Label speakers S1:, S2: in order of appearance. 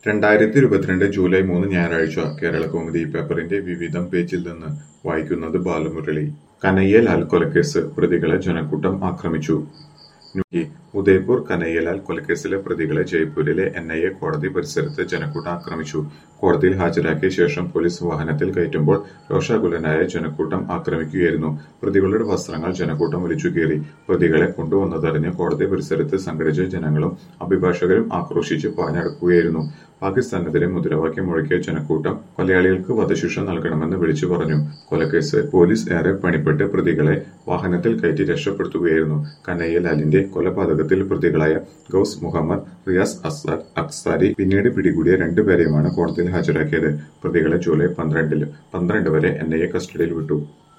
S1: 2022 July 3 ഞായറാഴ്ച കേരളകൗമുദി പേപ്പറിന്റെ വിവിധം പേജിൽ നിന്ന് വായിക്കുന്നത് ബാലമുരളി. കനയ്യലാൽ കൊലക്കേസ് പ്രതികളെ ജനക്കൂട്ടം ആക്രമിച്ചു. ന്യൂഡൽഹി ഉദയ്പൂർ കനയ്യലാൽ കൊലക്കേസിലെ പ്രതികളെ ജയ്പൂരിലെ എൻഐഎ കോടതി പരിസരത്ത് ജനക്കൂട്ടം ആക്രമിച്ചു. കോടതിയിൽ ഹാജരാക്കിയ ശേഷം പോലീസ് വാഹനത്തിൽ കയറ്റുമ്പോൾ രോഷാകുലനായ ജനക്കൂട്ടം ആക്രമിക്കുകയായിരുന്നു. പ്രതികളുടെ വസ്ത്രങ്ങൾ ജനക്കൂട്ടം വലിച്ചുകീറി. പ്രതികളെ കൊണ്ടുവന്നതറിഞ്ഞ് കോടതി പരിസരത്ത് സംഘടിച്ച ജനങ്ങളും അഭിഭാഷകരും ആക്രോശിച്ച് പാഞ്ഞടുക്കുകയായിരുന്നു. പാകിസ്ഥാനെതിരെ മുദ്രാവാക്യം മുഴക്കിയ ജനക്കൂട്ടം കൊലയാളികൾക്ക് വധശിക്ഷ നൽകണമെന്ന് വിളിച്ചു പറഞ്ഞു. കൊലക്കേസ് പോലീസ് ഏറെ പണിപ്പെട്ട് പ്രതികളെ വാഹനത്തിൽ കയറ്റി രക്ഷപ്പെടുത്തുകയായിരുന്നു. കനയ്യലാലിന്റെ കൊലപാതകത്തിൽ പ്രതികളായ ഗൗസ് മുഹമ്മദ്, റിയാസ് അൻസാരി പിന്നീട് പിടികൂടിയ രണ്ടുപേരെയുമാണ് കോടതിയിൽ ഹാജരാക്കിയത്. പ്രതികളെ ജൂലൈ 12 വരെ എൻഐഎ കസ്റ്റഡിയിൽ വിട്ടു.